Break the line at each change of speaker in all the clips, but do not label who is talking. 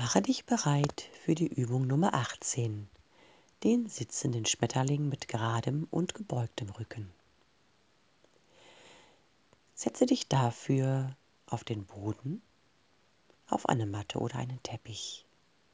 Mache dich bereit für die Übung Nummer 18, den sitzenden Schmetterling mit geradem und gebeugtem Rücken. Setze dich dafür auf den Boden, auf eine Matte oder einen Teppich.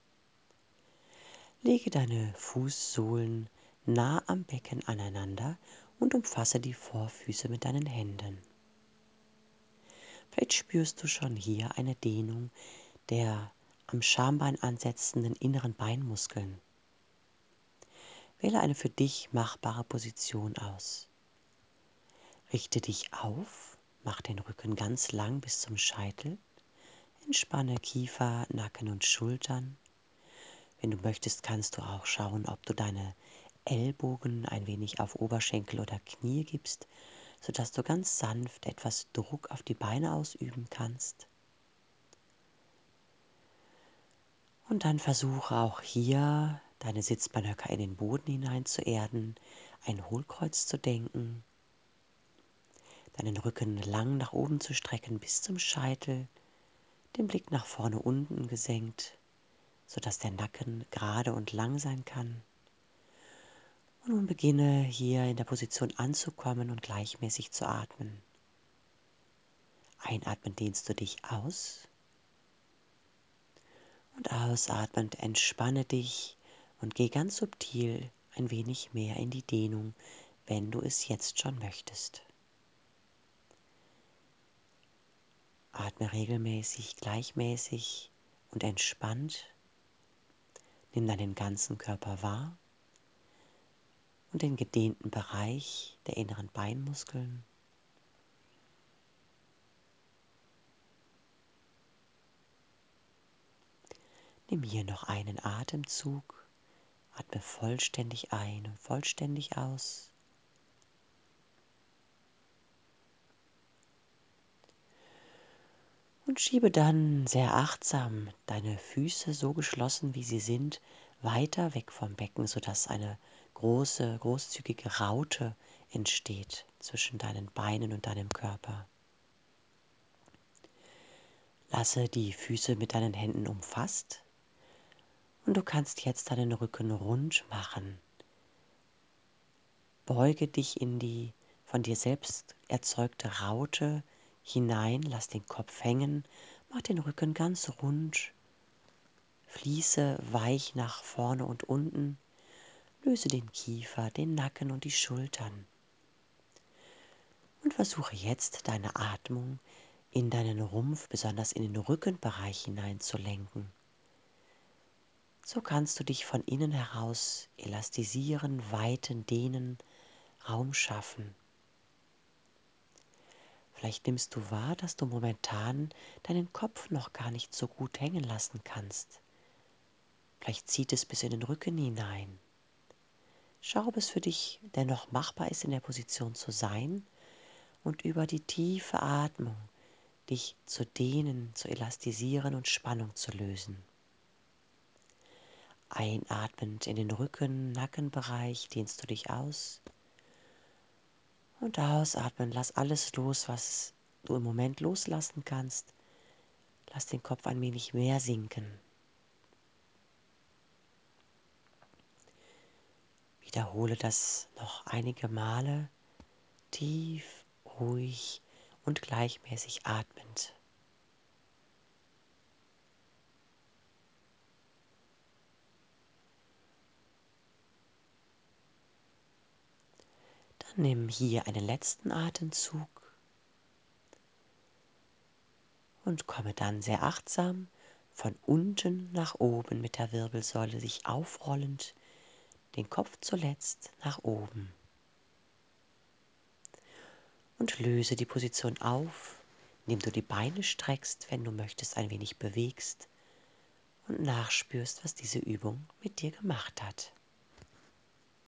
Lege deine Fußsohlen nah am Becken aneinander und umfasse die Vorfüße mit deinen Händen. Vielleicht spürst du schon hier eine Dehnung der am Schambein ansetzenden inneren Beinmuskeln. Wähle eine für dich machbare Position aus. Richte dich auf, mach den Rücken ganz lang bis zum Scheitel, entspanne Kiefer, Nacken und Schultern. Wenn du möchtest, kannst du auch schauen, ob du deine Ellbogen ein wenig auf Oberschenkel oder Knie gibst, sodass du ganz sanft etwas Druck auf die Beine ausüben kannst. Und dann versuche auch hier deine Sitzbeinhöcker in den Boden hinein zu erden, ein Hohlkreuz zu denken, deinen Rücken lang nach oben zu strecken bis zum Scheitel, den Blick nach vorne unten gesenkt, sodass der Nacken gerade und lang sein kann. Und nun beginne hier in der Position anzukommen und gleichmäßig zu atmen. Einatmend dehnst du dich aus und ausatmend entspanne dich und geh ganz subtil ein wenig mehr in die Dehnung, wenn du es jetzt schon möchtest. Atme regelmäßig, gleichmäßig und entspannt. Nimm deinen ganzen Körper wahr und den gedehnten Bereich der inneren Beinmuskeln. Nimm hier noch einen Atemzug, atme vollständig ein und vollständig aus. Und schiebe dann sehr achtsam deine Füße so geschlossen, wie sie sind, weiter weg vom Becken, sodass eine große, großzügige Raute entsteht zwischen deinen Beinen und deinem Körper. Lasse die Füße mit deinen Händen umfasst und du kannst jetzt deinen Rücken rund machen. Beuge dich in die von dir selbst erzeugte Raute hinein, lass den Kopf hängen, mach den Rücken ganz rund, fließe weich nach vorne und unten, löse den Kiefer, den Nacken und die Schultern. Und versuche jetzt deine Atmung in deinen Rumpf, besonders in den Rückenbereich hinein zu lenken. So kannst du dich von innen heraus elastisieren, weiten, dehnen, Raum schaffen. Vielleicht nimmst du wahr, dass du momentan deinen Kopf noch gar nicht so gut hängen lassen kannst. Vielleicht zieht es bis in den Rücken hinein. Schau, ob es für dich dennoch machbar ist, in der Position zu sein und über die tiefe Atmung dich zu dehnen, zu elastisieren und Spannung zu lösen. Einatmend in den Rücken, Nackenbereich dehnst du dich aus. Und ausatmen, lass alles los, was du im Moment loslassen kannst. Lass den Kopf ein wenig mehr sinken. Wiederhole das noch einige Male, tief, ruhig und gleichmäßig atmend. Dann nimm hier einen letzten Atemzug und komme dann sehr achtsam von unten nach oben mit der Wirbelsäule sich aufrollend, den Kopf zuletzt nach oben. Und löse die Position auf, indem du die Beine streckst, wenn du möchtest, ein wenig bewegst und nachspürst, was diese Übung mit dir gemacht hat.